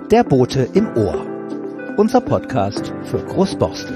Der Bote im Ohr. Unser Podcast für Großborstel.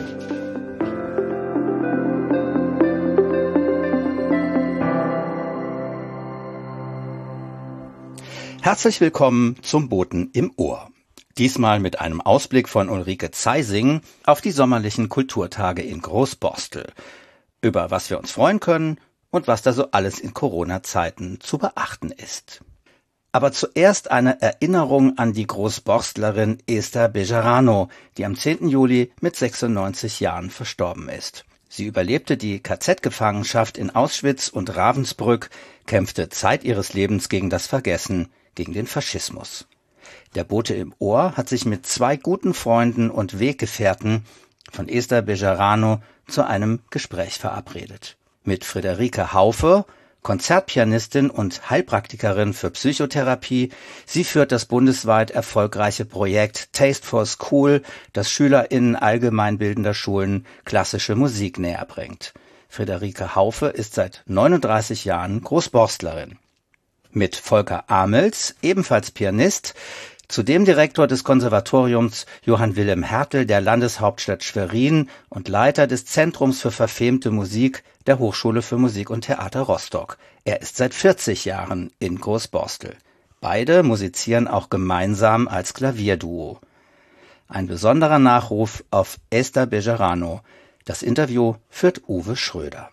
Herzlich willkommen zum Boten im Ohr. Diesmal mit einem Ausblick von Ulrike Zeising auf die sommerlichen Kulturtage in Großborstel. Über was wir uns freuen können und was da so alles in Corona-Zeiten zu beachten ist. Aber zuerst eine Erinnerung an die Großborstlerin Esther Bejarano, die am 10. Juli mit 96 Jahren verstorben ist. Sie überlebte die KZ-Gefangenschaft in Auschwitz und Ravensbrück, kämpfte Zeit ihres Lebens gegen das Vergessen, gegen den Faschismus. Der Bote im Ohr hat sich mit 2 guten Freunden und Weggefährten von Esther Bejarano zu einem Gespräch verabredet. Mit Friederike Haufe, Konzertpianistin und Heilpraktikerin für Psychotherapie. Sie führt das bundesweit erfolgreiche Projekt Taste for School, das SchülerInnen allgemeinbildender Schulen klassische Musik näher bringt. Friederike Haufe ist seit 39 Jahren Großborstlerin. Mit Volker Amels, ebenfalls Pianist, zudem Direktor des Konservatoriums Johann Wilhelm Hertel der Landeshauptstadt Schwerin und Leiter des Zentrums für verfemte Musik der Hochschule für Musik und Theater Rostock. Er ist seit 40 Jahren in Großborstel. Beide musizieren auch gemeinsam als Klavierduo. Ein besonderer Nachruf auf Esther Bejarano. Das Interview führt Uwe Schröder.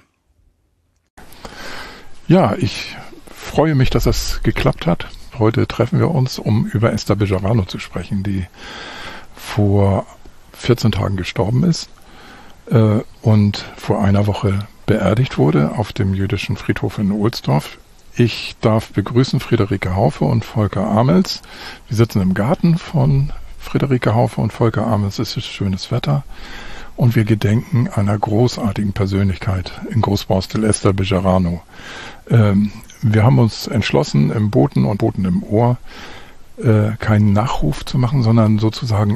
Ja, ich freue mich, dass es geklappt hat. Heute treffen wir uns, um über Esther Bejarano zu sprechen, die vor 14 Tagen gestorben ist und vor einer Woche beerdigt wurde auf dem jüdischen Friedhof in Ohlsdorf. Ich darf begrüßen Friederike Haufe und Volker Amels. Wir sitzen im Garten von Friederike Haufe und Volker Amels. Es ist schönes Wetter und wir gedenken einer großartigen Persönlichkeit in Großborstel, Esther Bejarano. Wir haben uns entschlossen, im Boten und Boten im Ohr keinen Nachruf zu machen, sondern sozusagen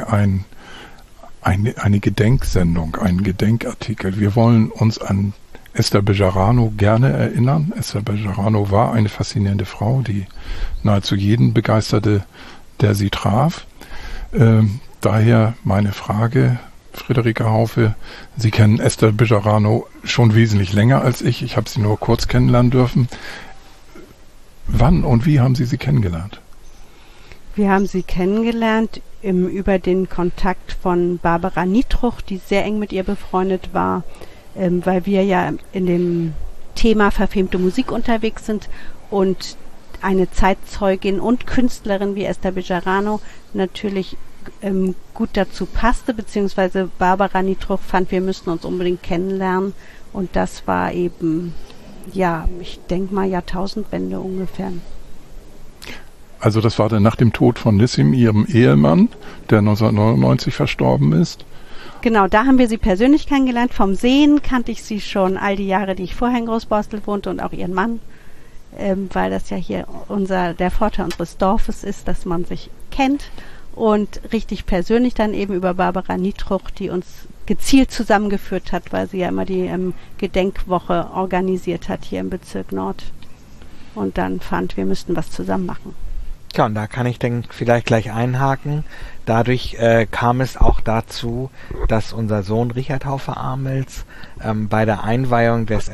eine Gedenksendung, einen Gedenkartikel. Wir wollen uns an Esther Bejarano gerne erinnern. Esther Bejarano war eine faszinierende Frau, die nahezu jeden begeisterte, der sie traf. Daher meine Frage, Friederike Haufe, Sie kennen Esther Bejarano schon wesentlich länger als ich. Ich habe sie nur kurz kennenlernen dürfen. Wann und wie haben Sie sie kennengelernt? Wir haben sie kennengelernt über den Kontakt von Barbara Nietruch, die sehr eng mit ihr befreundet war, weil wir ja in dem Thema verfemte Musik unterwegs sind und eine Zeitzeugin und Künstlerin wie Esther Bejarano natürlich gut dazu passte, beziehungsweise Barbara Nietruch fand, wir müssten uns unbedingt kennenlernen und das war eben, ja, ich denke mal Jahrtausendwende ungefähr. Also das war dann nach dem Tod von Nissim, ihrem Ehemann, der 1999 verstorben ist? Genau, da haben wir sie persönlich kennengelernt. Vom Sehen kannte ich sie schon all die Jahre, die ich vorher in Großborstel wohnte und auch ihren Mann, weil das ja hier der Vorteil unseres Dorfes ist, dass man sich kennt und richtig persönlich dann eben über Barbara Nietruch, die uns gezielt zusammengeführt hat, weil sie ja immer die Gedenkwoche organisiert hat hier im Bezirk Nord und dann fand, wir müssten was zusammen machen. Ja, und da kann ich dann vielleicht gleich einhaken. Dadurch kam es auch dazu, dass unser Sohn Richard Haufe Amels bei der Einweihung des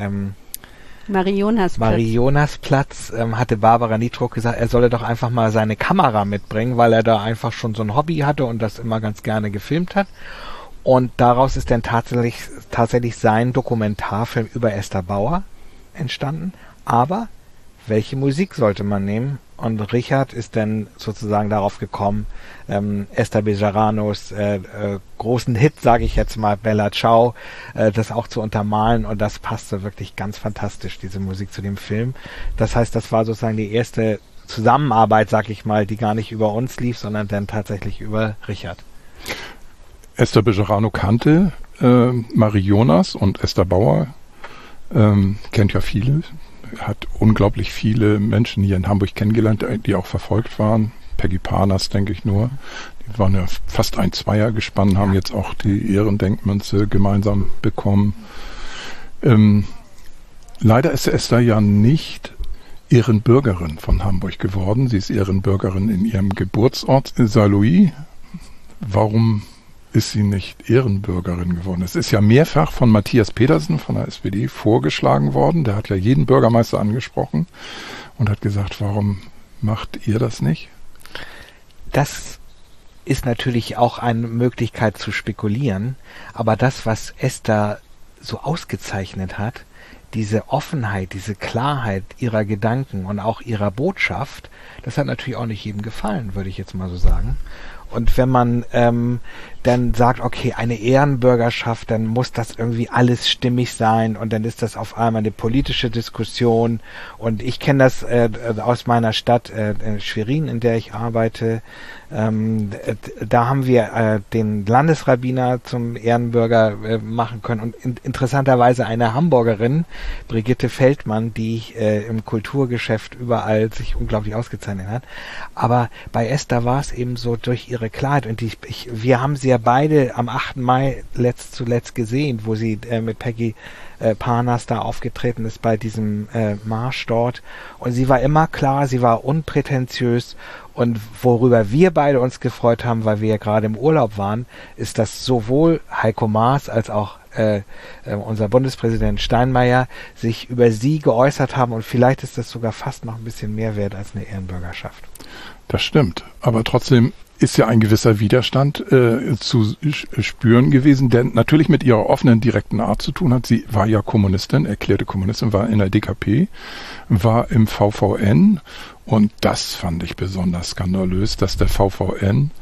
Marionasplatz hatte Barbara Nietruch gesagt, er solle doch einfach mal seine Kamera mitbringen, weil er da einfach schon so ein Hobby hatte und das immer ganz gerne gefilmt hat. Und daraus ist dann tatsächlich sein Dokumentarfilm über Esther Bauer entstanden. Aber welche Musik sollte man nehmen? Und Richard ist dann sozusagen darauf gekommen, Esther Bejaranos großen Hit, sage ich jetzt mal, Bella Ciao, das auch zu untermalen. Und das passte wirklich ganz fantastisch, diese Musik zu dem Film. Das heißt, das war sozusagen die erste Zusammenarbeit, sag ich mal, die gar nicht über uns lief, sondern dann tatsächlich über Richard. Esther Bejarano kannte Marie Jonas und Esther Bauer, kennt ja viele, hat unglaublich viele Menschen hier in Hamburg kennengelernt, die auch verfolgt waren. Peggy Parnas, denke ich nur. Die waren ja fast ein Zweiergespann, haben jetzt auch die Ehrendenkmünze gemeinsam bekommen. Leider ist Esther ja nicht Ehrenbürgerin von Hamburg geworden. Sie ist Ehrenbürgerin in ihrem Geburtsort in Saarlouis. Warum ist sie nicht Ehrenbürgerin geworden? Es ist ja mehrfach von Matthias Pedersen von der SPD vorgeschlagen worden. Der hat ja jeden Bürgermeister angesprochen und hat gesagt, warum macht ihr das nicht? Das ist natürlich auch eine Möglichkeit zu spekulieren, aber das, was Esther so ausgezeichnet hat, diese Offenheit, diese Klarheit ihrer Gedanken und auch ihrer Botschaft, das hat natürlich auch nicht jedem gefallen, würde ich jetzt mal so sagen. Und wenn man dann sagt, okay, eine Ehrenbürgerschaft, dann muss das irgendwie alles stimmig sein und dann ist das auf einmal eine politische Diskussion. Und ich kenne das aus meiner Stadt Schwerin, in der ich arbeite. Da haben wir den Landesrabbiner zum Ehrenbürger machen können und interessanterweise eine Hamburgerin, Brigitte Feldmann, die im Kulturgeschäft überall sich unglaublich ausgezeichnet hat. Aber bei Esther war es eben so durch ihre Klarheit und wir haben sie ja beide am 8. Mai zuletzt gesehen, wo sie mit Peggy Parnas da aufgetreten ist bei diesem Marsch dort. Und sie war immer klar, sie war unprätentiös. Und worüber wir beide uns gefreut haben, weil wir ja gerade im Urlaub waren, ist, dass sowohl Heiko Maas als auch unser Bundespräsident Steinmeier sich über sie geäußert haben. Und vielleicht ist das sogar fast noch ein bisschen mehr wert als eine Ehrenbürgerschaft. Das stimmt. Aber trotzdem ist ja ein gewisser Widerstand zu spüren gewesen, der natürlich mit ihrer offenen, direkten Art zu tun hat. Sie war ja Kommunistin, erklärte Kommunistin, war in der DKP, war im VVN und das fand ich besonders skandalös, dass der VVN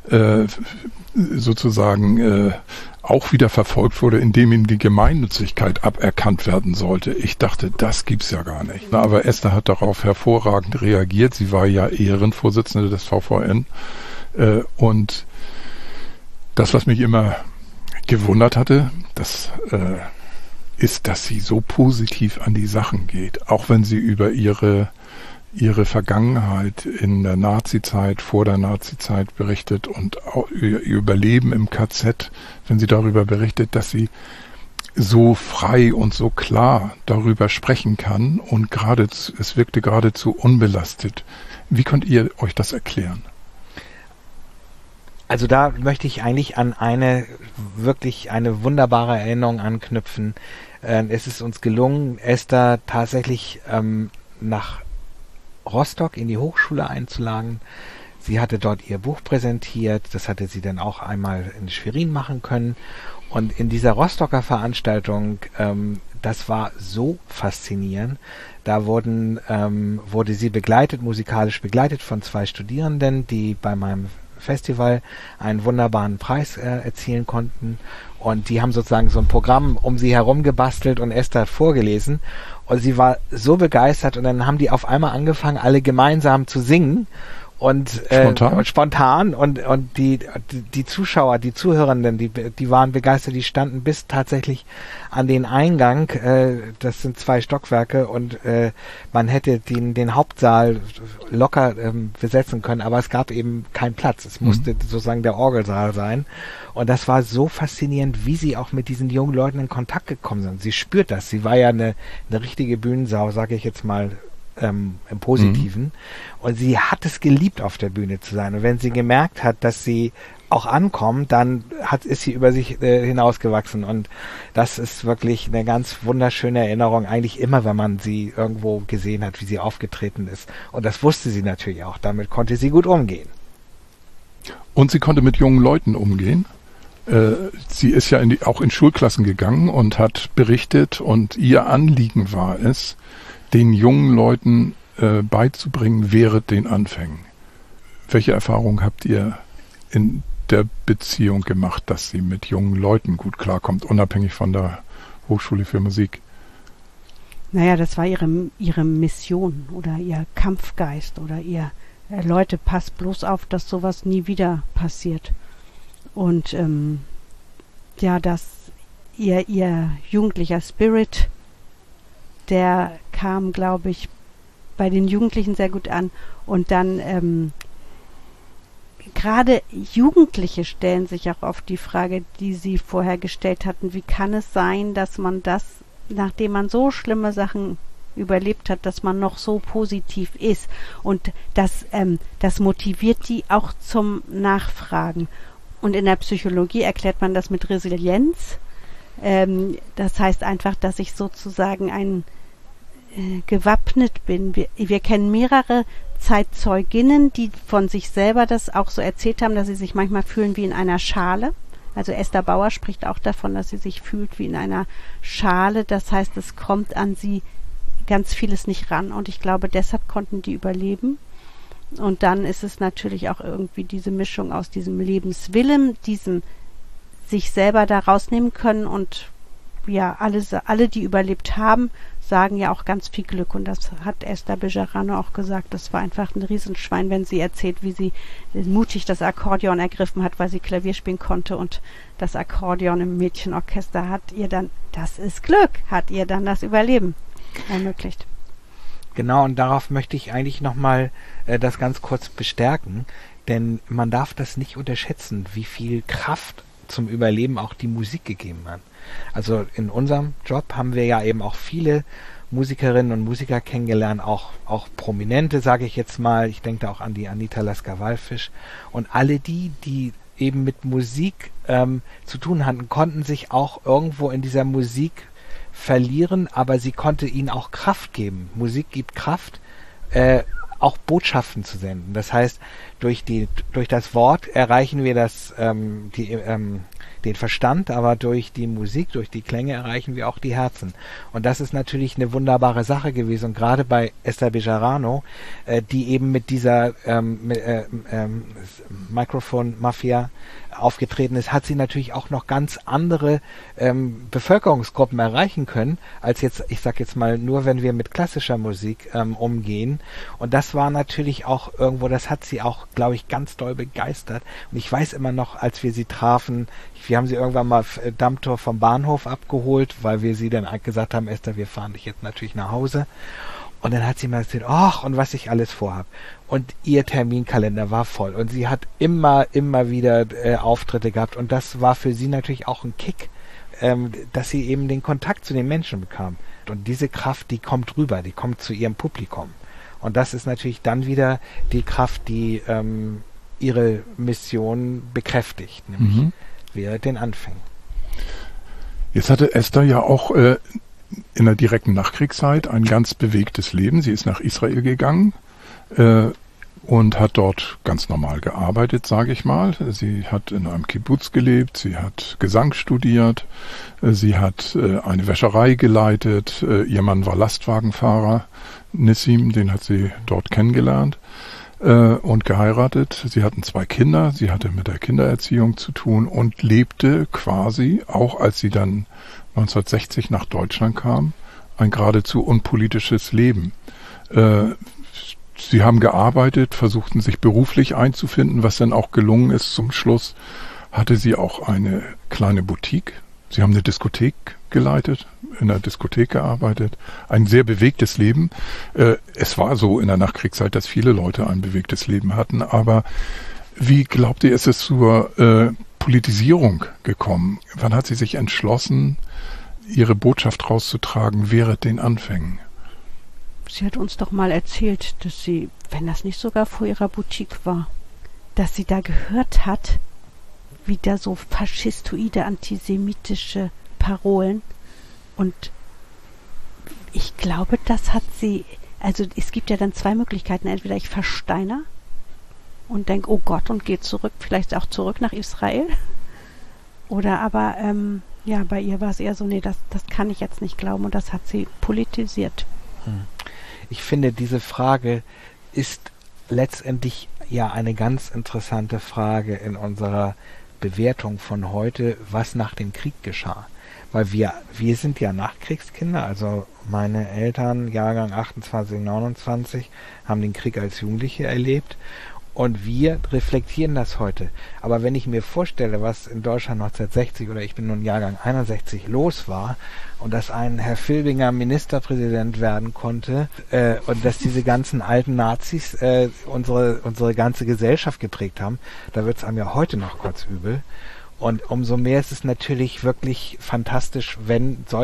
sozusagen auch wieder verfolgt wurde, indem ihm die Gemeinnützigkeit aberkannt werden sollte. Ich dachte, das gibt's ja gar nicht. Na, aber Esther hat darauf hervorragend reagiert. Sie war ja Ehrenvorsitzende des VVN. Und das, was mich immer gewundert hatte, das ist, dass sie so positiv an die Sachen geht. Auch wenn sie über ihre Vergangenheit in der Nazizeit, vor der Nazizeit berichtet und auch ihr Überleben im KZ, wenn sie darüber berichtet, dass sie so frei und so klar darüber sprechen kann und es wirkte geradezu unbelastet. Wie könnt ihr euch das erklären? Also da möchte ich eigentlich an eine wunderbare Erinnerung anknüpfen. Es ist uns gelungen, Esther tatsächlich nach Rostock in die Hochschule einzuladen. Sie hatte dort ihr Buch präsentiert, das hatte sie dann auch einmal in Schwerin machen können. Und in dieser Rostocker Veranstaltung, das war so faszinierend, da wurde sie musikalisch begleitet von 2 Studierenden, die bei meinem Festival einen wunderbaren Preis erzielen konnten. Und die haben sozusagen so ein Programm um sie herum gebastelt und Esther hat vorgelesen. Und sie war so begeistert und dann haben die auf einmal angefangen, alle gemeinsam zu singen. Und spontan und die Zuschauer, die Zuhörenden, die waren begeistert, die standen bis tatsächlich an den Eingang, das sind 2 Stockwerke und man hätte den Hauptsaal locker besetzen können, aber es gab eben keinen Platz. Es musste sozusagen der Orgelsaal sein. Und das war so faszinierend, wie sie auch mit diesen jungen Leuten in Kontakt gekommen sind. Sie spürt das. Sie war ja eine richtige Bühnensau, sage ich jetzt mal, im Positiven. Und sie hat es geliebt, auf der Bühne zu sein. Und wenn sie gemerkt hat, dass sie auch ankommt, dann ist sie über sich hinausgewachsen. Und das ist wirklich eine ganz wunderschöne Erinnerung, eigentlich immer, wenn man sie irgendwo gesehen hat, wie sie aufgetreten ist. Und das wusste sie natürlich auch. Damit konnte sie gut umgehen. Und sie konnte mit jungen Leuten umgehen. Sie ist ja auch in Schulklassen gegangen und hat berichtet. Und ihr Anliegen war es, den jungen Leuten beizubringen während den Anfängen. Welche Erfahrungen habt ihr in der Beziehung gemacht, dass sie mit jungen Leuten gut klarkommt, unabhängig von der Hochschule für Musik? Naja, das war ihre Mission oder ihr Kampfgeist oder ihr Leute, passt bloß auf, dass sowas nie wieder passiert. Und dass ihr jugendlicher Spirit, der kam, glaube ich, bei den Jugendlichen sehr gut an. Und dann gerade Jugendliche stellen sich auch oft die Frage, die sie vorher gestellt hatten, wie kann es sein, dass man das, nachdem man so schlimme Sachen überlebt hat, dass man noch so positiv ist. Und das motiviert die auch zum Nachfragen. Und in der Psychologie erklärt man das mit Resilienz. Das heißt einfach, dass ich sozusagen gewappnet bin. Wir kennen mehrere Zeitzeuginnen, die von sich selber das auch so erzählt haben, dass sie sich manchmal fühlen wie in einer Schale. Also Esther Bauer spricht auch davon, dass sie sich fühlt wie in einer Schale. Das heißt, es kommt an sie ganz vieles nicht ran. Und ich glaube, deshalb konnten die überleben. Und dann ist es natürlich auch irgendwie diese Mischung aus diesem Lebenswillen, diesem sich selber da rausnehmen können. Und ja, alle, die überlebt haben, sagen ja auch ganz viel Glück. Und das hat Esther Bejarano auch gesagt. Das war einfach ein Riesenschwein, wenn sie erzählt, wie sie mutig das Akkordeon ergriffen hat, weil sie Klavier spielen konnte. Und das Akkordeon im Mädchenorchester hat ihr dann das Überleben ermöglicht. Genau, und darauf möchte ich eigentlich nochmal das ganz kurz bestärken. Denn man darf das nicht unterschätzen, wie viel Kraft zum Überleben auch die Musik gegeben hat. Also in unserem Job haben wir ja eben auch viele Musikerinnen und Musiker kennengelernt, auch Prominente, sage ich jetzt mal. Ich denke da auch an die Anita Lasker-Wallfisch. Und alle die eben mit Musik zu tun hatten, konnten sich auch irgendwo in dieser Musik verlieren, aber sie konnte ihnen auch Kraft geben. Musik gibt Kraft, auch Botschaften zu senden. Das heißt, durch das Wort erreichen wir den Verstand, aber durch die Musik, durch die Klänge erreichen wir auch die Herzen. Und das ist natürlich eine wunderbare Sache gewesen. Und gerade bei Esther Bejarano, die eben mit dieser Microphone-Mafia aufgetreten ist, hat sie natürlich auch noch ganz andere Bevölkerungsgruppen erreichen können, als jetzt, ich sag jetzt mal, nur wenn wir mit klassischer Musik umgehen. Und das war natürlich auch irgendwo, das hat sie auch, glaube ich, ganz doll begeistert. Und ich weiß immer noch, als wir sie trafen, wir haben sie irgendwann mal Dammtor vom Bahnhof abgeholt, weil wir sie dann gesagt haben, Esther, wir fahren dich jetzt natürlich nach Hause. Und dann hat sie mir erzählt, und was ich alles vorhab. Und ihr Terminkalender war voll. Und sie hat immer wieder Auftritte gehabt. Und das war für sie natürlich auch ein Kick, dass sie eben den Kontakt zu den Menschen bekam. Und diese Kraft, die kommt rüber, die kommt zu ihrem Publikum. Und das ist natürlich dann wieder die Kraft, die ihre Mission bekräftigt, nämlich während den Anfängen. Jetzt hatte Esther ja auch in der direkten Nachkriegszeit ein ganz bewegtes Leben. Sie ist nach Israel gegangen und hat dort ganz normal gearbeitet, sage ich mal. Sie hat in einem Kibbutz gelebt, sie hat Gesang studiert, sie hat eine Wäscherei geleitet, ihr Mann war Lastwagenfahrer, Nissim, den hat sie dort kennengelernt und geheiratet. Sie hatten 2 Kinder, sie hatte mit der Kindererziehung zu tun und lebte quasi, auch als sie dann 1960 nach Deutschland kam, ein geradezu unpolitisches Leben. Sie haben gearbeitet, versuchten sich beruflich einzufinden, was dann auch gelungen ist. Zum Schluss hatte sie auch eine kleine Boutique. Sie haben eine Diskothek geleitet, in der Diskothek gearbeitet. Ein sehr bewegtes Leben. Es war so in der Nachkriegszeit, dass viele Leute ein bewegtes Leben hatten. Aber wie glaubt ihr, ist es zur Politisierung gekommen? Wann hat sie sich entschlossen, ihre Botschaft rauszutragen während den Anfängen? Sie hat uns doch mal erzählt, dass sie, wenn das nicht sogar vor ihrer Boutique war, dass sie da gehört hat, wie da so faschistoide, antisemitische Parolen. Und ich glaube, das hat sie, also es gibt ja dann 2 Möglichkeiten. Entweder ich versteiner und denke, oh Gott, und gehe zurück, vielleicht auch zurück nach Israel. Oder aber, bei ihr war es eher so, nee, das kann ich jetzt nicht glauben, und das hat sie politisiert. Ich finde, diese Frage ist letztendlich ja eine ganz interessante Frage in unserer Bewertung von heute, was nach dem Krieg geschah. Weil wir sind ja Nachkriegskinder, also meine Eltern, Jahrgang 28, 29, haben den Krieg als Jugendliche erlebt. Und wir reflektieren das heute. Aber wenn ich mir vorstelle, was in Deutschland 1960 oder ich bin nun Jahrgang 61 los war und dass ein Herr Filbinger Ministerpräsident werden konnte und dass diese ganzen alten Nazis unsere ganze Gesellschaft geprägt haben, da wird es einem ja heute noch kotzübel. Und umso mehr ist es natürlich wirklich fantastisch, wenn solche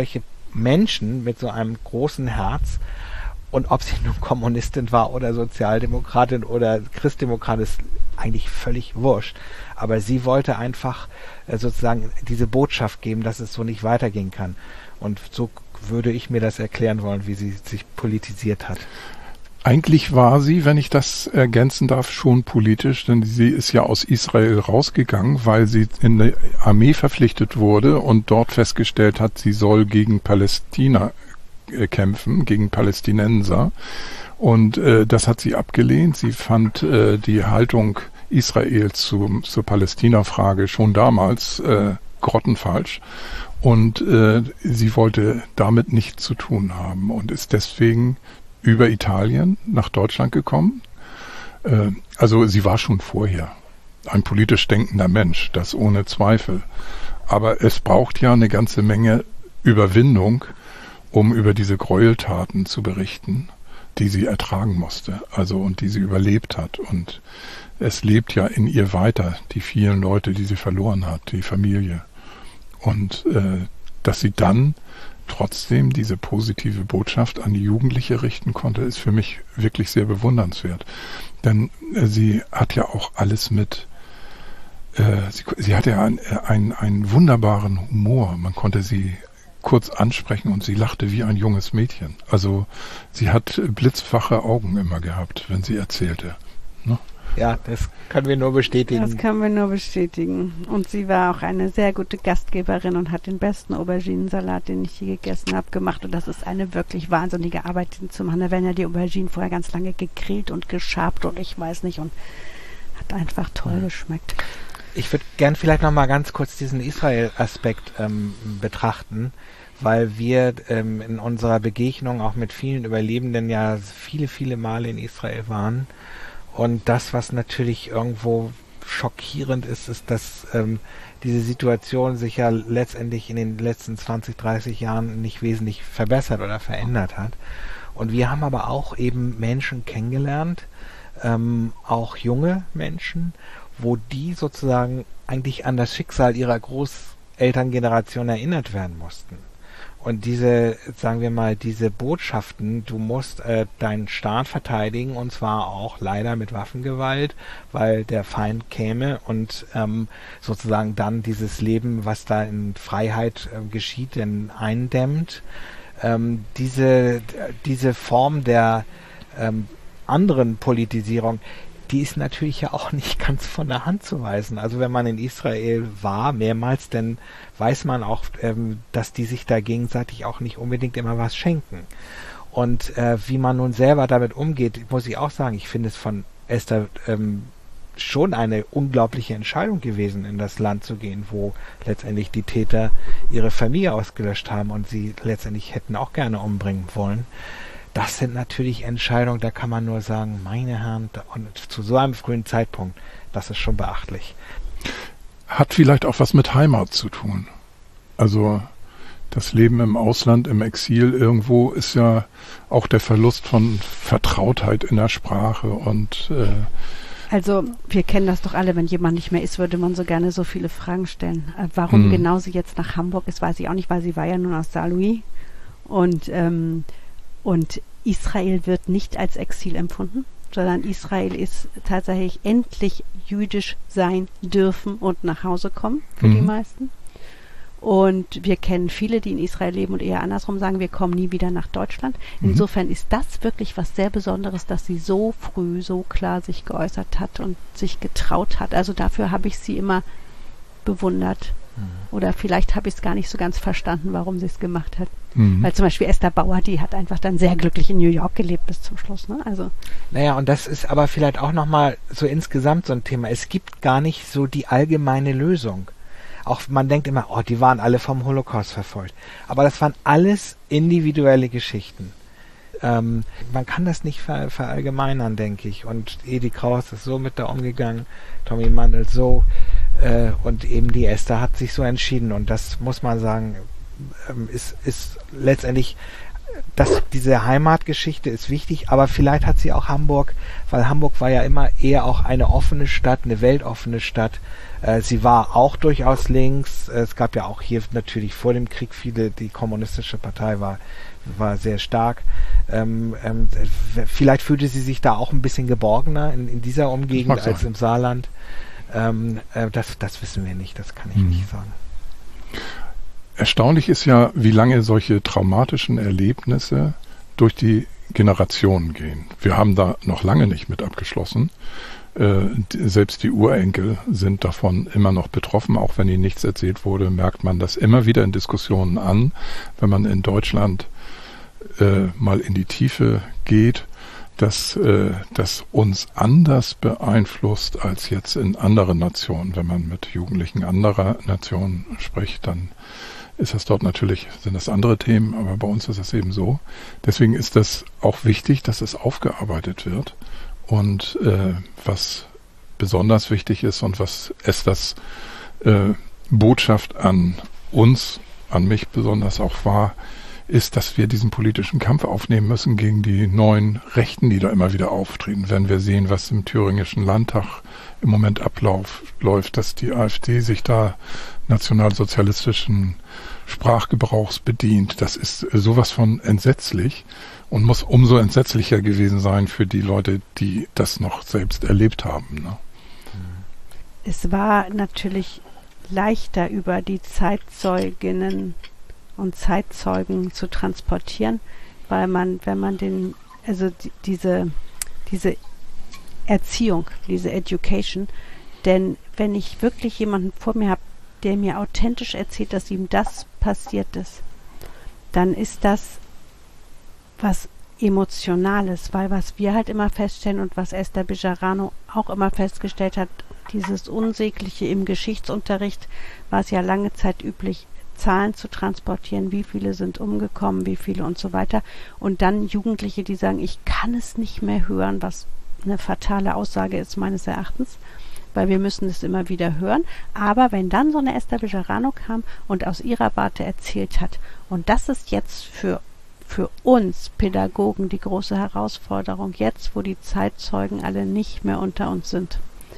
Menschen mit so einem großen Herz, und ob sie nun Kommunistin war oder Sozialdemokratin oder Christdemokrat, ist eigentlich völlig wurscht. Aber sie wollte einfach sozusagen diese Botschaft geben, dass es so nicht weitergehen kann. Und so würde ich mir das erklären wollen, wie sie sich politisiert hat. Eigentlich war sie, wenn ich das ergänzen darf, schon politisch, denn sie ist ja aus Israel rausgegangen, weil sie in der Armee verpflichtet wurde und dort festgestellt hat, sie soll gegen Palästina kämpfen, gegen Palästinenser. Und das hat sie abgelehnt. Sie fand die Haltung Israels zur Palästina-Frage schon damals grottenfalsch. Und sie wollte damit nichts zu tun haben und ist deswegen über Italien nach Deutschland gekommen. Also sie war schon vorher ein politisch denkender Mensch, das ohne Zweifel. Aber es braucht ja eine ganze Menge Überwindung, um über diese Gräueltaten zu berichten, die sie ertragen musste, also und die sie überlebt hat. Und es lebt ja in ihr weiter, die vielen Leute, die sie verloren hat, die Familie. Und dass sie dann trotzdem diese positive Botschaft an die Jugendliche richten konnte, ist für mich wirklich sehr bewundernswert. Denn sie hat ja auch alles mit, sie hatte ja einen wunderbaren Humor. Man konnte sie kurz ansprechen und sie lachte wie ein junges Mädchen. Also sie hat blitzwache Augen immer gehabt, wenn sie erzählte. Ne? Ja, das können wir nur bestätigen. Das können wir nur bestätigen. Und sie war auch eine sehr gute Gastgeberin und hat den besten Auberginensalat, den ich je gegessen habe, gemacht. Und das ist eine wirklich wahnsinnige Arbeit, den zu machen. Da werden ja die Auberginen vorher ganz lange gegrillt und geschabt und ich weiß nicht. Und hat einfach toll geschmeckt. Ich würde gern vielleicht noch mal ganz kurz diesen Israel-Aspekt betrachten, weil wir in unserer Begegnung auch mit vielen Überlebenden ja viele, viele Male in Israel waren. Und das, was natürlich irgendwo schockierend ist, ist, dass diese Situation sich ja letztendlich in den letzten 20, 30 Jahren nicht wesentlich verbessert oder verändert hat. Und wir haben aber auch eben Menschen kennengelernt, auch junge Menschen, wo die sozusagen eigentlich an das Schicksal ihrer Großelterngeneration erinnert werden mussten. Und diese, sagen wir mal, diese Botschaften, du musst deinen Staat verteidigen und zwar auch leider mit Waffengewalt, weil der Feind käme und sozusagen dann dieses Leben, was da in Freiheit geschieht, denn eindämmt. Diese Form der anderen Politisierung, die ist natürlich ja auch nicht ganz von der Hand zu weisen. Also wenn man in Israel war, mehrmals, dann weiß man auch, dass die sich da gegenseitig auch nicht unbedingt immer was schenken. Und wie man nun selber damit umgeht, muss ich auch sagen, ich finde es von Esther schon eine unglaubliche Entscheidung gewesen, in das Land zu gehen, wo letztendlich die Täter ihre Familie ausgelöscht haben und sie letztendlich hätten auch gerne umbringen wollen. Das sind natürlich Entscheidungen, da kann man nur sagen, meine Herren, und zu so einem frühen Zeitpunkt, das ist schon beachtlich. Hat vielleicht auch was mit Heimat zu tun. Also das Leben im Ausland, im Exil irgendwo ist ja auch der Verlust von Vertrautheit in der Sprache und also wir kennen das doch alle, wenn jemand nicht mehr ist, würde man so gerne so viele Fragen stellen. Warum genau sie jetzt nach Hamburg ist, weiß ich auch nicht, weil sie war ja nun aus Saarlouis und Israel wird nicht als Exil empfunden, sondern Israel ist tatsächlich endlich jüdisch sein dürfen und nach Hause kommen, für die meisten. Und wir kennen viele, die in Israel leben und eher andersrum sagen, wir kommen nie wieder nach Deutschland. Insofern ist das wirklich was sehr Besonderes, dass sie so früh, so klar sich geäußert hat und sich getraut hat. Also dafür habe ich sie immer bewundert. Oder vielleicht habe ich es gar nicht so ganz verstanden, warum sie es gemacht hat. Weil zum Beispiel Esther Bauer, die hat einfach dann sehr glücklich in New York gelebt bis zum Schluss. Ne? Also. Naja, und das ist aber vielleicht auch nochmal so insgesamt so ein Thema. Es gibt gar nicht so die allgemeine Lösung. Auch man denkt immer, oh, die waren alle vom Holocaust verfolgt. Aber das waren alles individuelle Geschichten. Man kann das nicht verallgemeinern, denke ich. Und Edi Kraus ist so mit da umgegangen, Tommy Mandel so. Und eben die Esther hat sich so entschieden. Und das muss man sagen, ist letztendlich diese Heimatgeschichte ist wichtig, aber vielleicht hat sie auch Hamburg, weil Hamburg war ja immer eher auch eine offene Stadt, eine weltoffene Stadt. Sie war auch durchaus links. Es gab ja auch hier natürlich vor dem Krieg die kommunistische Partei war sehr stark. Vielleicht fühlte sie sich da auch ein bisschen geborgener in dieser Umgegend als im Saarland. Das wissen wir nicht, das kann ich nicht sagen. Erstaunlich ist ja, wie lange solche traumatischen Erlebnisse durch die Generationen gehen. Wir haben da noch lange nicht mit abgeschlossen. Selbst die Urenkel sind davon immer noch betroffen. Auch wenn ihnen nichts erzählt wurde, merkt man das immer wieder in Diskussionen an. Wenn man in Deutschland mal in die Tiefe geht, dass das uns anders beeinflusst als jetzt in anderen Nationen. Wenn man mit Jugendlichen anderer Nationen spricht, dann sind das andere Themen, aber bei uns ist es eben so. Deswegen ist das auch wichtig, dass es aufgearbeitet wird. Und was besonders wichtig ist und was Esthers Botschaft an uns, an mich besonders auch war, ist, dass wir diesen politischen Kampf aufnehmen müssen gegen die neuen Rechten, die da immer wieder auftreten. Wenn wir sehen, was im thüringischen Landtag im Moment abläuft, dass die AfD sich da nationalsozialistischen Sprachgebrauchs bedient. Das ist sowas von entsetzlich und muss umso entsetzlicher gewesen sein für die Leute, die das noch selbst erlebt haben. Ne? Es war natürlich leichter, über die Zeitzeuginnen und Zeitzeugen zu transportieren, weil diese Erziehung, diese Education, denn wenn ich wirklich jemanden vor mir habe, der mir authentisch erzählt, dass ihm das passiert ist, dann ist das was Emotionales, weil was wir halt immer feststellen und was Esther Bejarano auch immer festgestellt hat, dieses Unsägliche im Geschichtsunterricht, war es ja lange Zeit üblich, Zahlen zu transportieren, wie viele sind umgekommen, wie viele und so weiter. Und dann Jugendliche, die sagen, ich kann es nicht mehr hören, was eine fatale Aussage ist meines Erachtens, weil wir müssen es immer wieder hören. Aber wenn dann so eine Esther Bejarano kam und aus ihrer Warte erzählt hat, und das ist jetzt für uns Pädagogen die große Herausforderung, jetzt wo die Zeitzeugen alle nicht mehr unter uns sind,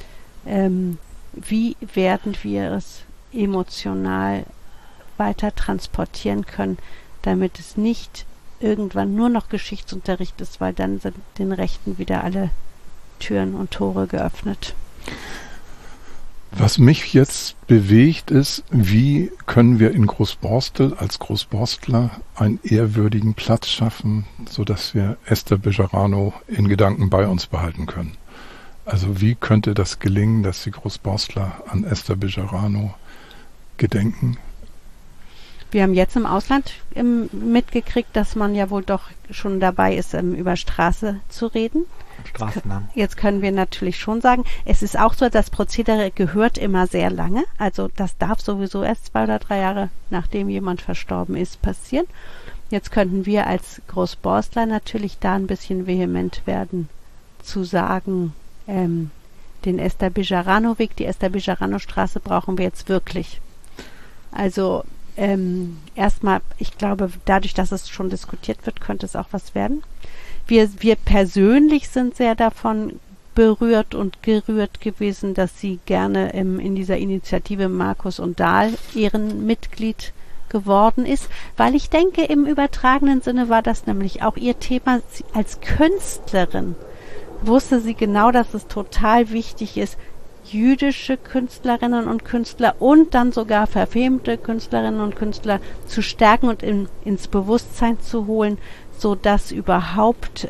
wie werden wir es emotional weiter transportieren können, damit es nicht irgendwann nur noch Geschichtsunterricht ist, weil dann sind den Rechten wieder alle Türen und Tore geöffnet. Was mich jetzt bewegt ist, wie können wir in Großborstel als Großborstler einen ehrwürdigen Platz schaffen, sodass wir Esther Bejarano in Gedanken bei uns behalten können. Also wie könnte das gelingen, dass die Großborstler an Esther Bejarano gedenken? Wir haben jetzt im Ausland mitgekriegt, dass man ja wohl doch schon dabei ist, über Straße zu reden. Straßennamen. Jetzt können wir natürlich schon sagen, es ist auch so, das Prozedere gehört immer sehr lange. Also das darf sowieso erst 2 oder 3 Jahre, nachdem jemand verstorben ist, passieren. Jetzt könnten wir als Großborstler natürlich da ein bisschen vehement werden, zu sagen, den Esther Bejarano Weg, die Esther Bejarano Straße brauchen wir jetzt wirklich. Also erstmal, ich glaube, dadurch, dass es schon diskutiert wird, könnte es auch was werden. Wir persönlich sind sehr davon berührt und gerührt gewesen, dass sie gerne in dieser Initiative Markus und Dahl Ehrenmitglied geworden ist, weil ich denke, im übertragenen Sinne war das nämlich auch ihr Thema. Als Künstlerin wusste sie genau, dass es total wichtig ist, jüdische Künstlerinnen und Künstler und dann sogar verfemte Künstlerinnen und Künstler zu stärken und ins Bewusstsein zu holen, so dass überhaupt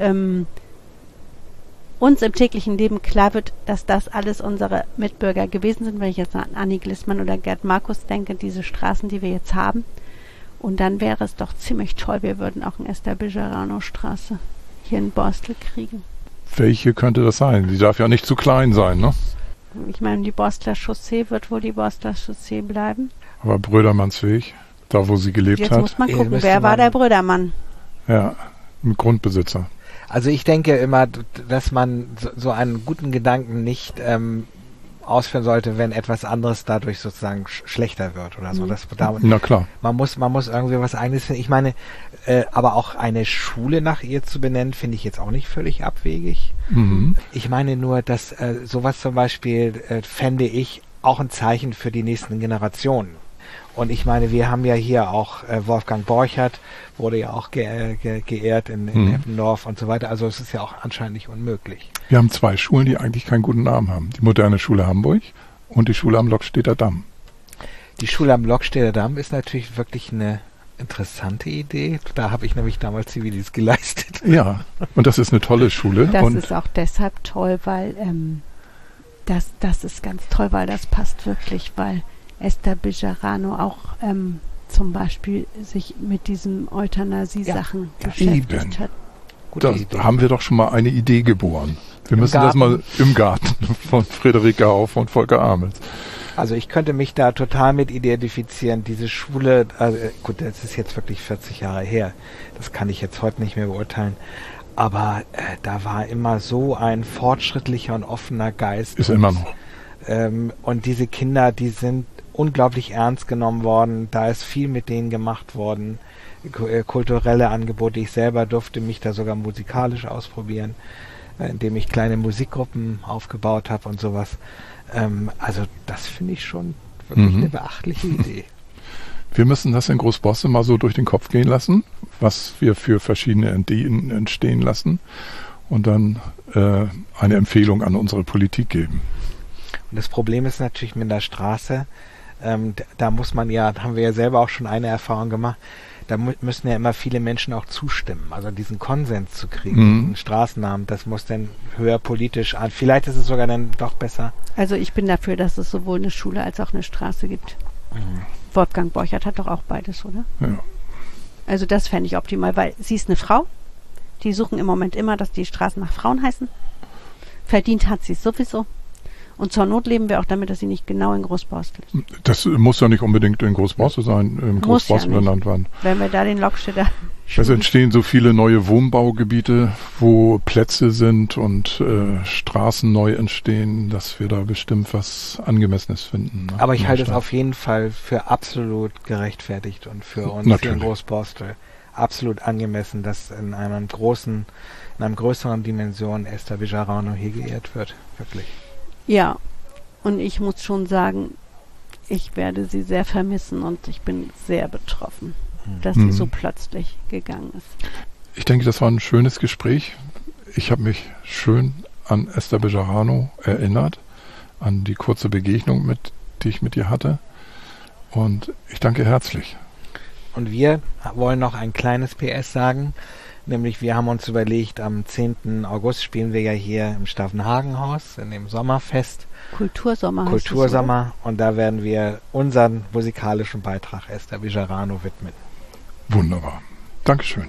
uns im täglichen Leben klar wird, dass das alles unsere Mitbürger gewesen sind, wenn ich jetzt an Annie Glissmann oder Gerd Markus denke, diese Straßen, die wir jetzt haben. Und dann wäre es doch ziemlich toll, wir würden auch eine Esther Bejarano Straße hier in Borstel kriegen. Welche könnte das sein? Die darf ja nicht zu klein sein, ne? Ich meine, die Borstler Chaussee wird wohl die Borstler Chaussee bleiben. Aber Brödermannsweg, da wo sie gelebt hat. Jetzt muss man gucken, wer war der Brödermann? Ja, ein Grundbesitzer. Also ich denke immer, dass man so einen guten Gedanken nicht ausführen sollte, wenn etwas anderes dadurch sozusagen schlechter wird oder so. Na klar. Man muss irgendwie was Eigenes finden. Ich meine, aber auch eine Schule nach ihr zu benennen, finde ich jetzt auch nicht völlig abwegig. Mhm. Ich meine nur, dass sowas zum Beispiel fände ich auch ein Zeichen für die nächsten Generationen. Und ich meine, wir haben ja hier auch Wolfgang Borchert, wurde ja auch geehrt in Eppendorf und so weiter. Also es ist ja auch anscheinend nicht unmöglich. Wir haben 2 Schulen, die eigentlich keinen guten Namen haben. Die Moderne Schule Hamburg und die Schule am Lockstedter Damm. Die Schule am Lockstedter Damm ist natürlich wirklich eine interessante Idee. Da habe ich nämlich damals Zivilis geleistet. Ja, und das ist eine tolle Schule. Das und ist auch deshalb toll, weil das ist ganz toll, weil das passt wirklich, weil Esther Bejarano auch zum Beispiel sich mit diesen Euthanasie-Sachen beschäftigt hat. Da haben wir doch schon mal eine Idee geboren. Wir müssen das mal im Garten von Friederike Hauff und Volker Amels. Also ich könnte mich da total mit identifizieren. Diese Schule, gut, das ist jetzt wirklich 40 Jahre her. Das kann ich jetzt heute nicht mehr beurteilen. Aber da war immer so ein fortschrittlicher und offener Geist. Ist immer noch. Und diese Kinder, die sind unglaublich ernst genommen worden. Da ist viel mit denen gemacht worden. Kulturelle Angebote. Ich selber durfte mich da sogar musikalisch ausprobieren, indem ich kleine Musikgruppen aufgebaut habe und sowas. Also das finde ich schon wirklich eine beachtliche Idee. Wir müssen das in Großbosse mal so durch den Kopf gehen lassen, was wir für verschiedene Ideen entstehen lassen und dann eine Empfehlung an unsere Politik geben. Und das Problem ist natürlich mit der Straße, da muss man ja, haben wir ja selber auch schon eine Erfahrung gemacht, da müssen ja immer viele Menschen auch zustimmen. Also diesen Konsens zu kriegen, einen Straßennamen, das muss dann höher politisch an. Vielleicht ist es sogar dann doch besser. Also ich bin dafür, dass es sowohl eine Schule als auch eine Straße gibt. Wolfgang Borchert hat doch auch beides, oder? Ja. Also das fände ich optimal, weil sie ist eine Frau. Die suchen im Moment immer, dass die Straßen nach Frauen heißen. Verdient hat sie es sowieso. Und zur Not leben wir auch damit, dass sie nicht genau in Großborstel ist. Das muss ja nicht unbedingt in Großborstel sein, in Großborstel benannt werden. Wenn wir da den Lockstädter... Es entstehen so viele neue Wohnbaugebiete, wo Plätze sind und Straßen neu entstehen, dass wir da bestimmt was Angemessenes finden. Ne? Aber ich halte es auf jeden Fall für absolut gerechtfertigt und für uns hier in Großborstel absolut angemessen, dass in einer größeren Dimension Esther Bejarano hier geehrt wird. Wirklich. Ja, und ich muss schon sagen, ich werde sie sehr vermissen und ich bin sehr betroffen, dass sie so plötzlich gegangen ist. Ich denke, das war ein schönes Gespräch. Ich habe mich schön an Esther Bejarano erinnert, an die kurze Begegnung, die ich mit ihr hatte. Und ich danke herzlich. Und wir wollen noch ein kleines PS sagen. Nämlich wir haben uns überlegt, am 10. August spielen wir ja hier im Stavenhagenhaus in dem Sommerfest. Kultursommer. Und da werden wir unseren musikalischen Beitrag Esther Bejarano widmen. Wunderbar. Dankeschön.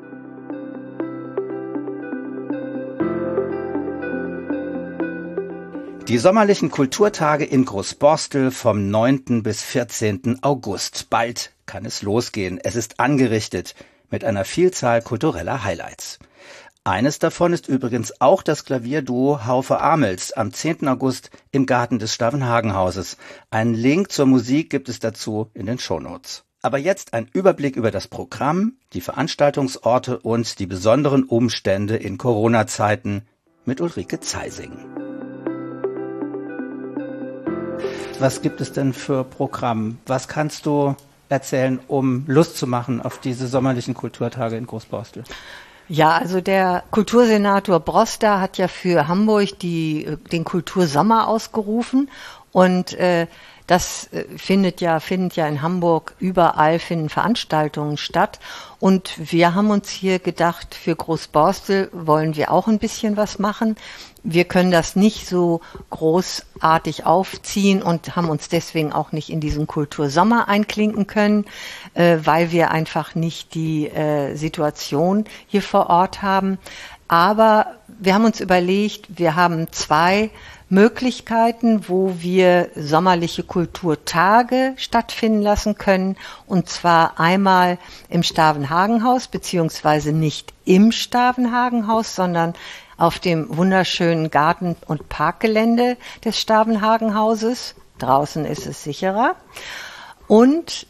Die sommerlichen Kulturtage in Großborstel vom 9. bis 14. August. Bald kann es losgehen. Es ist angerichtet mit einer Vielzahl kultureller Highlights. Eines davon ist übrigens auch das Klavierduo Haufe Amels am 10. August im Garten des Stavenhagenhauses. Einen Link zur Musik gibt es dazu in den Shownotes. Aber jetzt ein Überblick über das Programm, die Veranstaltungsorte und die besonderen Umstände in Corona-Zeiten mit Ulrike Zeising. Was gibt es denn für Programm? Was kannst du erzählen, um Lust zu machen auf diese sommerlichen Kulturtage in Großborstel? Ja, also der Kultursenator Broster hat ja für Hamburg den Kultursommer ausgerufen und das findet ja in Hamburg überall finden Veranstaltungen statt. Und wir haben uns hier gedacht, für Großborstel wollen wir auch ein bisschen was machen. Wir können das nicht so großartig aufziehen und haben uns deswegen auch nicht in diesen Kultursommer einklinken können, weil wir einfach nicht die Situation hier vor Ort haben. Aber wir haben uns überlegt, wir haben 2 Möglichkeiten, wo wir sommerliche Kulturtage stattfinden lassen können. Und zwar einmal im Stavenhagenhaus, beziehungsweise nicht im Stavenhagenhaus, sondern auf dem wunderschönen Garten- und Parkgelände des Stavenhagenhauses. Draußen ist es sicherer. Und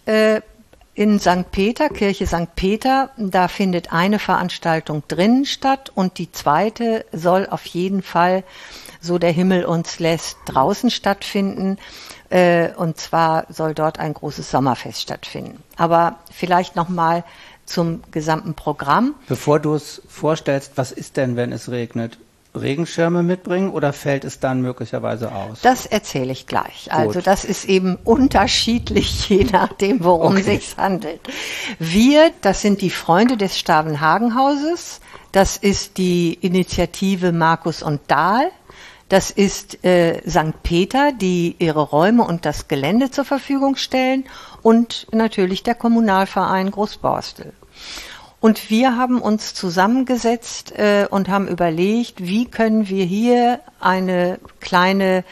in St. Peter, Kirche St. Peter, da findet eine Veranstaltung drinnen statt und die zweite soll auf jeden Fall, so der Himmel uns lässt, draußen stattfinden. Und zwar soll dort ein großes Sommerfest stattfinden. Aber vielleicht nochmal zum gesamten Programm. Bevor du es vorstellst, was ist denn, wenn es regnet? Regenschirme mitbringen oder fällt es dann möglicherweise aus? Das erzähle ich gleich. Gut. Also das ist eben unterschiedlich, je nachdem, worum es sich handelt. Wir, das sind die Freunde des Stavenhagenhauses, das ist die Initiative Markus und Dahl, das ist St. Peter, die ihre Räume und das Gelände zur Verfügung stellen und natürlich der Kommunalverein Großborstel. Und wir haben uns zusammengesetzt und haben überlegt, wie können wir hier eine kleine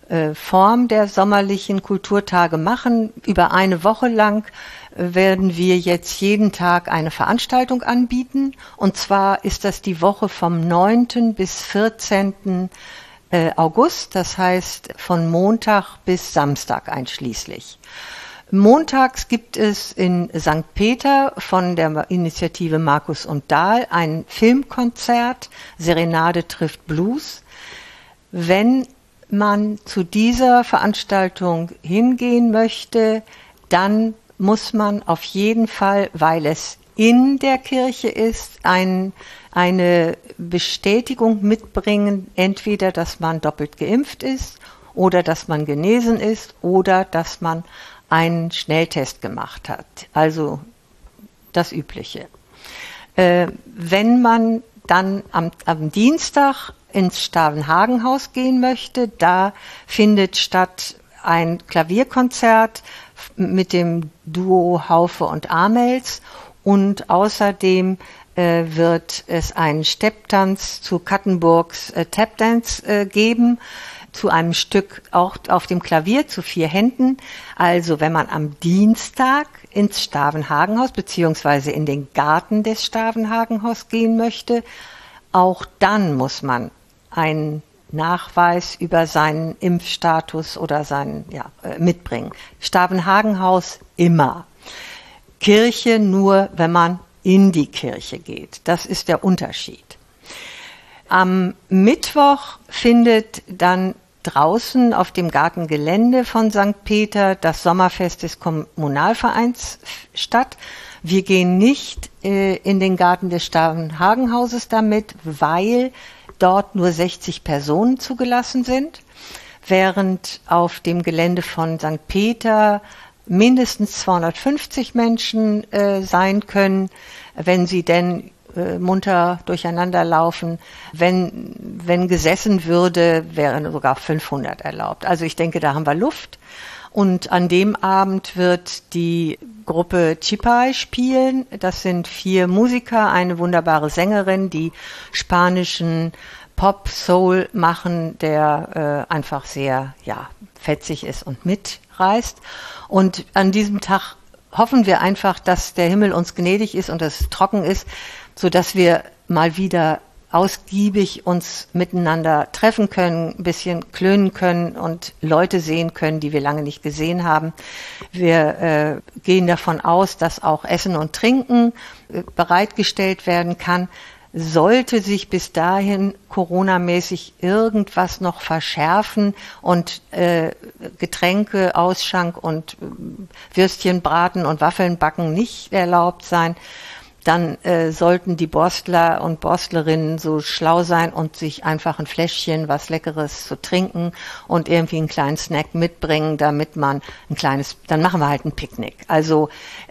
Form der sommerlichen Kulturtage machen. Über eine Woche lang werden wir jetzt jeden Tag eine Veranstaltung anbieten. Und zwar ist das die Woche vom 9. bis 14. August, das heißt von Montag bis Samstag einschließlich. Montags gibt es in St. Peter von der Initiative Markus und Dahl ein Filmkonzert, Serenade trifft Blues. Wenn man zu dieser Veranstaltung hingehen möchte, dann muss man auf jeden Fall, weil es in der Kirche ist, eine Bestätigung mitbringen, entweder, dass man doppelt geimpft ist oder dass man genesen ist oder dass man einen Schnelltest gemacht hat. Also das Übliche. Wenn man dann am Dienstag ins Stavenhagenhaus gehen möchte, da findet statt ein Klavierkonzert mit dem Duo Haufe und Amels und außerdem wird es einen Stepptanz zu Kattenburgs Tapdance geben, zu einem Stück auch auf dem Klavier zu 4 Händen. Also wenn man am Dienstag ins Stavenhagenhaus beziehungsweise in den Garten des Stavenhagenhaus gehen möchte, auch dann muss man einen Nachweis über seinen Impfstatus oder seinen mitbringen. Stavenhagenhaus immer. Kirche nur, wenn man in die Kirche geht. Das ist der Unterschied. Am Mittwoch findet dann draußen auf dem Gartengelände von St. Peter das Sommerfest des Kommunalvereins statt. Wir gehen nicht in den Garten des Stavenhagenhauses damit, weil dort nur 60 Personen zugelassen sind, während auf dem Gelände von St. Peter mindestens 250 Menschen sein können, wenn sie denn munter durcheinander laufen. Wenn gesessen würde, wären sogar 500 erlaubt. Also ich denke, da haben wir Luft. Und an dem Abend wird die Gruppe Chipai spielen. Das sind 4 Musiker, eine wunderbare Sängerin, die spanischen Pop, Soul machen, der einfach sehr fetzig ist und mitreißt. Und an diesem Tag hoffen wir einfach, dass der Himmel uns gnädig ist und es trocken ist, sodass wir mal wieder ausgiebig uns miteinander treffen können, ein bisschen klönen können und Leute sehen können, die wir lange nicht gesehen haben. Wir gehen davon aus, dass auch Essen und Trinken bereitgestellt werden kann. Sollte sich bis dahin coronamäßig irgendwas noch verschärfen und Getränke, Ausschank und Würstchen braten und Waffeln backen nicht erlaubt sein, dann sollten die Borstler und Borstlerinnen so schlau sein und sich einfach ein Fläschchen was Leckeres zu trinken und irgendwie einen kleinen Snack mitbringen, damit man dann machen wir halt ein Picknick. Also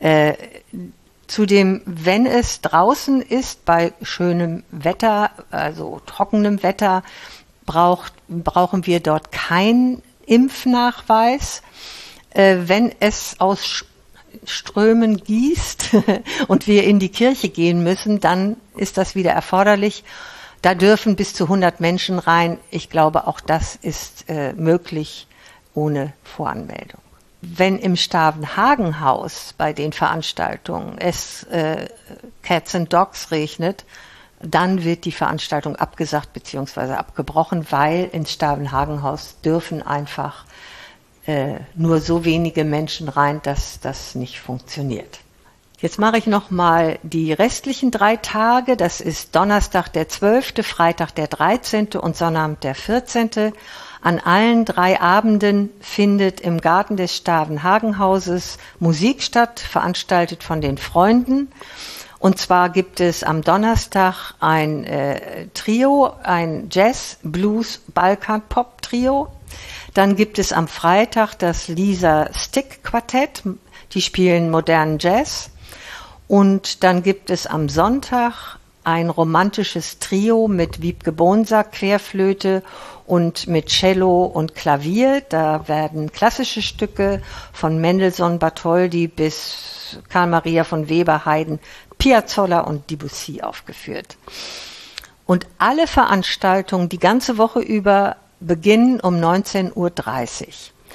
zudem, wenn es draußen ist, bei schönem Wetter, also trockenem Wetter, brauchen wir dort keinen Impfnachweis. Wenn es aus Strömen gießt und wir in die Kirche gehen müssen, dann ist das wieder erforderlich. Da dürfen bis zu 100 Menschen rein. Ich glaube, auch das ist möglich ohne Voranmeldung. Wenn im Stavenhagen-Haus bei den Veranstaltungen es Cats and Dogs regnet, dann wird die Veranstaltung abgesagt bzw. abgebrochen, weil ins Stavenhagen-Haus dürfen einfach nur so wenige Menschen rein, dass das nicht funktioniert. Jetzt mache ich noch mal die restlichen 3 Tage. Das ist Donnerstag der 12., Freitag der 13. und Sonnabend der 14. An allen 3 Abenden findet im Garten des Stavenhagen-Hauses Musik statt, veranstaltet von den Freunden. Und zwar gibt es am Donnerstag ein Trio, ein Jazz, Blues, Balkan-Pop-Trio. Dann gibt es am Freitag das Lisa Stick Quartett, die spielen modernen Jazz. Und dann gibt es am Sonntag ein romantisches Trio mit Wiebke Bonsack, Querflöte und mit Cello und Klavier. Da werden klassische Stücke von Mendelssohn, Bartholdy bis Karl Maria von Weber, Haydn, Piazzolla und Debussy aufgeführt. Und alle Veranstaltungen die ganze Woche über beginnen um 19:30 Uhr.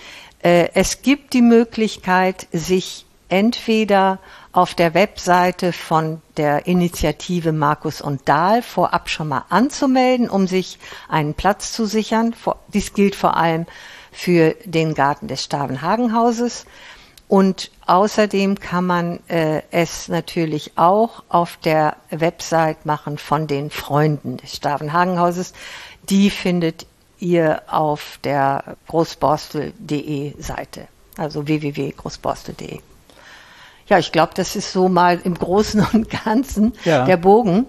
Es gibt die Möglichkeit, sich entweder auf der Webseite von der Initiative Markus und Dahl vorab schon mal anzumelden, um sich einen Platz zu sichern. Dies gilt vor allem für den Garten des Stavenhagen-Hauses. Und außerdem kann man es natürlich auch auf der Website machen von den Freunden des Stavenhagen-Hauses. Die findet ihr auf der großborstel.de Seite, also www.großborstel.de. Ja, ich glaube, das ist so mal im Großen und Ganzen der Bogen.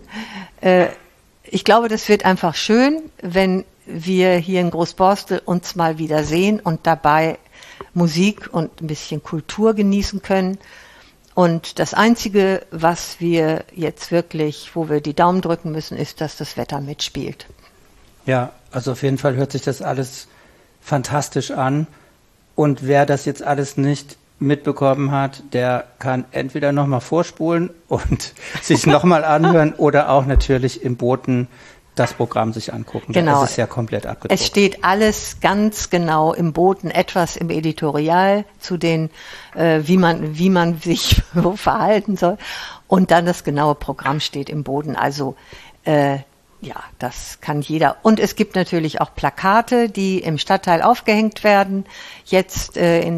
Ich glaube, das wird einfach schön, wenn wir hier in Großborstel uns mal wieder sehen und dabei Musik und ein bisschen Kultur genießen können. Und das Einzige, was wir jetzt wirklich, wo wir die Daumen drücken müssen, ist, dass das Wetter mitspielt. Ja, also auf jeden Fall hört sich das alles fantastisch an. Und wer das jetzt alles nicht mitbekommen hat, der kann entweder nochmal vorspulen und sich nochmal anhören oder auch natürlich im Boten das Programm sich angucken. Genau. Das ist ja komplett abgedruckt. Es steht alles ganz genau im Boten, etwas im Editorial zu den, wie man sich verhalten soll. Und dann das genaue Programm steht im Boden. Also ja, das kann jeder. Und es gibt natürlich auch Plakate, die im Stadtteil aufgehängt werden. Jetzt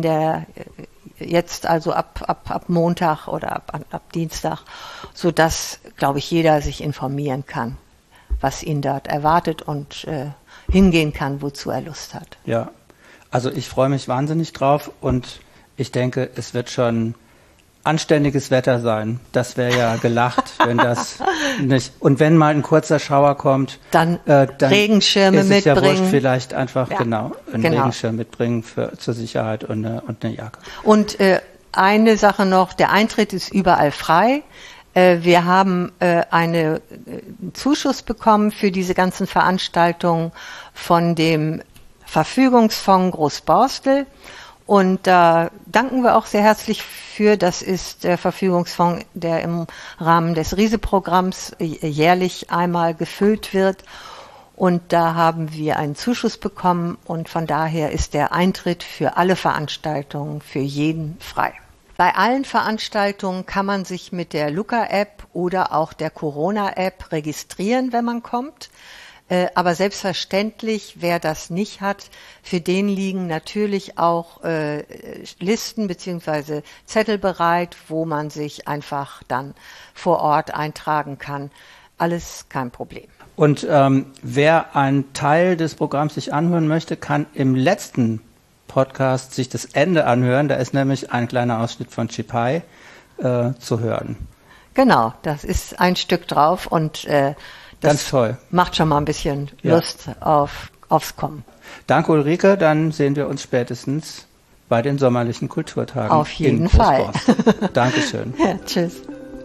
also ab Montag oder ab Dienstag, sodass, glaube ich, jeder sich informieren kann, was ihn dort erwartet und hingehen kann, wozu er Lust hat. Ja, also ich freue mich wahnsinnig drauf und ich denke, es wird schon anständiges Wetter sein. Das wäre ja gelacht, wenn das nicht. Und wenn mal ein kurzer Schauer kommt, dann Regenschirme ist es mitbringen. Ja wurscht, vielleicht einfach einen Regenschirm mitbringen zur Sicherheit und eine Jacke. Und eine Sache noch: Der Eintritt ist überall frei. Wir haben einen Zuschuss bekommen für diese ganzen Veranstaltungen von dem Verfügungsfonds Großborstel. Und da danken wir auch sehr herzlich für. Das ist der Verfügungsfonds, der im Rahmen des Riese-Programms jährlich einmal gefüllt wird. Und da haben wir einen Zuschuss bekommen. Und von daher ist der Eintritt für alle Veranstaltungen für jeden frei. Bei allen Veranstaltungen kann man sich mit der Luca-App oder auch der Corona-App registrieren, wenn man kommt. Aber selbstverständlich, wer das nicht hat, für den liegen natürlich auch Listen bzw. Zettel bereit, wo man sich einfach dann vor Ort eintragen kann. Alles kein Problem. Und wer einen Teil des Programms sich anhören möchte, kann im letzten Podcast sich das Ende anhören. Da ist nämlich ein kleiner Ausschnitt von Chipai zu hören. Genau, das ist ein Stück drauf und das ganz toll. Macht schon mal ein bisschen Lust aufs Kommen. Danke, Ulrike. Dann sehen wir uns spätestens bei den sommerlichen Kulturtagen. Auf jeden Fall. Dankeschön. Ja, tschüss.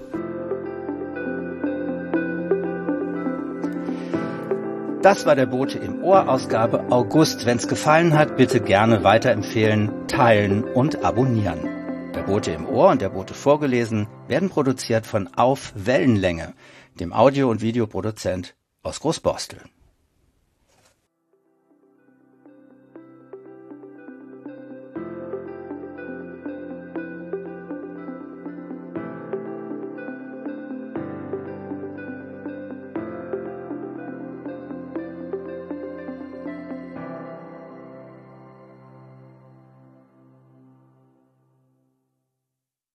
Das war der Bote im Ohr, Ausgabe August. Wenn es gefallen hat, bitte gerne weiterempfehlen, teilen und abonnieren. Der Bote im Ohr und der Bote vorgelesen werden produziert von Auf Wellenlänge, dem Audio- und Videoproduzent aus Großborstel.